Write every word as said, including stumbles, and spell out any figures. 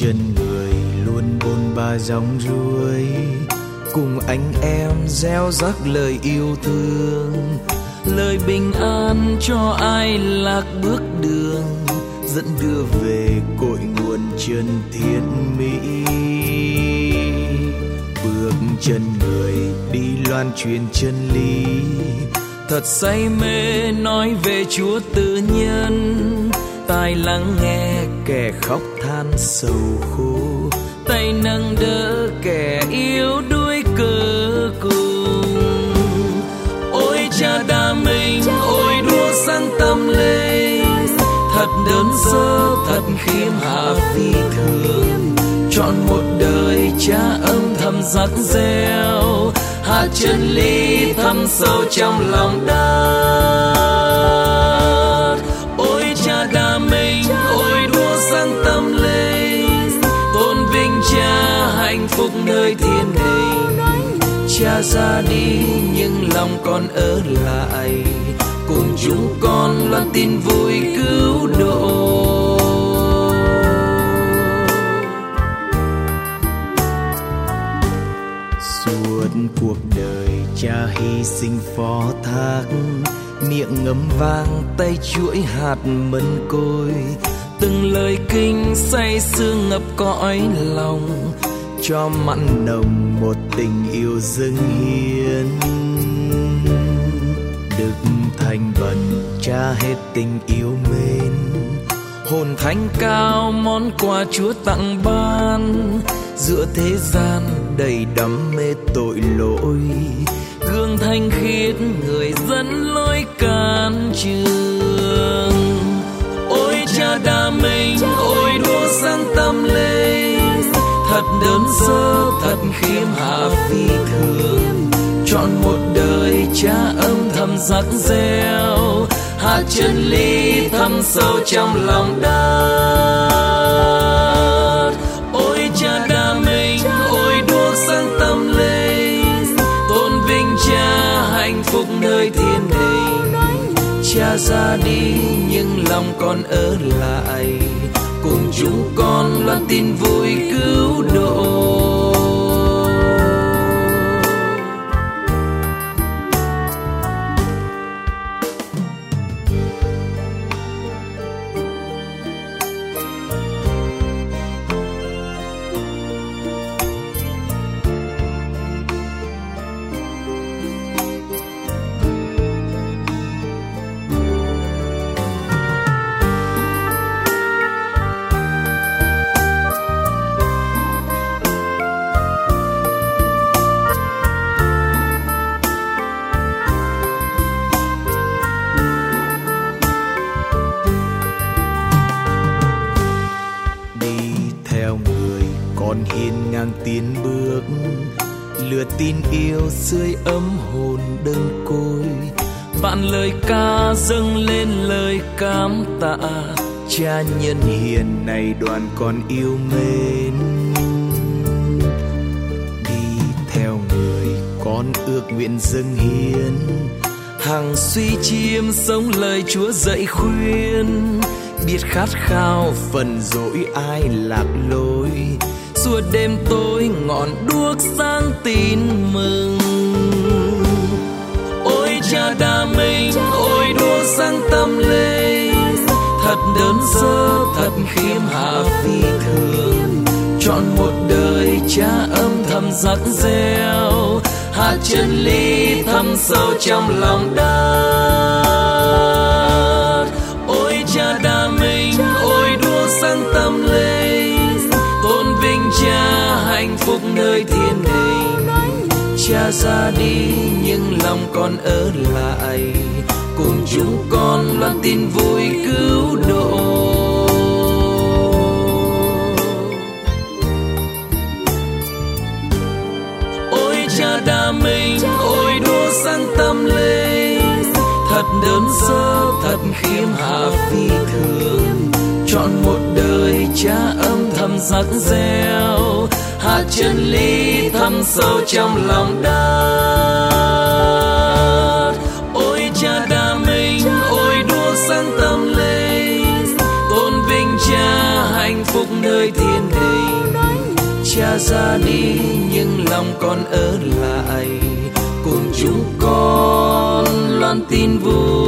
chân người luôn bôn ba dòng ruồi, cùng anh em gieo rắc lời yêu thương, lời bình an cho ai lạc bước đường, dẫn đưa về cội nguồn chân thiện mỹ. Bước chân người đi loan truyền chân lý, thật say mê nói về Chúa tự nhân. Tai lắng nghe kẻ khóc than sầu khổ, tay nâng đỡ kẻ yếu đuối cơ cùng. Ôi Cha đa minh, ôi đua sáng tâm linh, thật đơn sơ, thật khiêm hạ phi thường. Chọn một đời Cha âm thầm dắt gieo, hạt chân lý thâm sâu trong lòng đất. Ôi Cha đa minh, ôi đua sáng tâm linh, tôn vinh Cha hạnh phúc nơi thiên đình. Cha ra đi nhưng lòng con ở lại, cùng chúng con loan tin vui cứu độ. Suốt cuộc đời Cha hy sinh phó thác, miệng ngấm vang tay chuỗi hạt mân côi, từng lời kinh say sưa ngập cõi lòng, cho mặn nồng một tình yêu dâng hiến. Đức thành bần Cha hết tình yêu mến, hồn thánh cao món quà Chúa tặng ban. Giữa thế gian đầy đắm mê tội lỗi, gương thanh khiết người dẫn lối can trường. Ôi Cha đa minh, ôi đua sáng tâm linh, thật đơn sơ, thật khiêm hạ phi thường. Chọn một đời Cha âm thầm dắt gieo, hạt chân lý thâm sâu trong lòng đất. Ôi Cha đa minh, ôi đua sáng tâm linh, tôn vinh Cha hạnh phúc nơi thiên đình. Cha ra đi nhưng lòng con ở lại, cùng chúng con loan tin vui cứu độ. Hiên ngang tiến bước, lửa tin yêu sưởi ấm hồn đơn côi. Vạn lời ca dâng lên lời cảm tạ, Cha nhân hiền này đoàn con yêu mến. Đi theo người con ước nguyện dâng hiến, hằng suy chiêm sống lời Chúa dạy khuyên. Biết khát khao phần dỗi ai lạc lối, suốt đêm tối ngọn đuốc sáng tin mừng. Ôi Cha đa minh, ôi đua sáng tâm linh, thật đơn sơ, thật khiêm hạ phi thường. Chọn một đời Cha âm thầm dắt gieo, hạt chân lý thâm sâu trong lòng đất. Ôi Cha đa minh, ôi đua sáng tâm linh, tôn vinh Cha hạnh phúc nơi thiên đình. Cha ra đi nhưng lòng con ở lại, cùng chúng con loan tin vui cứu độ. Ôi Cha đa minh, ôi đua sáng tâm linh, thật đơn sơ, thật khiêm hạ phi thường. Chọn một đời Cha âm thầm dắt gieo, hạt chân lý thâm sâu trong lòng đất. Ôi Cha đa minh, ôi đua sáng tâm linh, tôn vinh Cha hạnh phúc nơi thiên đình. ra đi nhưng lòng con ở lại, cùng chúng con loan tin vui